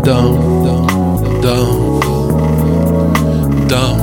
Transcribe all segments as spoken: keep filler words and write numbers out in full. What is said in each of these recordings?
down, down, down,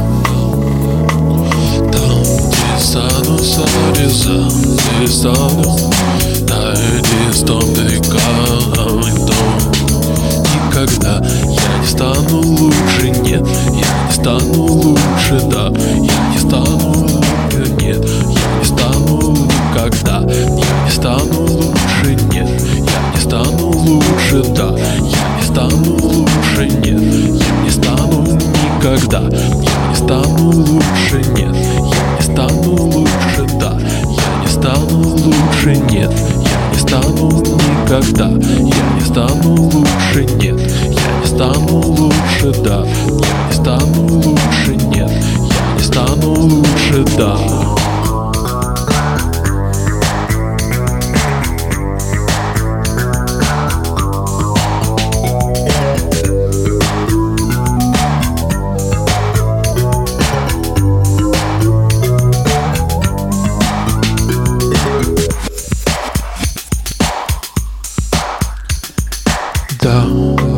down. Перестану зарезать, перестану, да, перестану доwn. Никогда я не стану лучше, нет, я не стану лучше, да, я не стану лучше, нет, я не стану никогда, я не стану лучше, нет, я не стану лучше, да, я не стану лучше, нет, я не стану никогда, я не стану лучше, нет, я не стану лучше, да, я не стану лучше, нет, я не стану никогда, я не стану лучше, нет, я не стану лучше, да, я не стану лучше, нет, я не стану лучше, да. Down.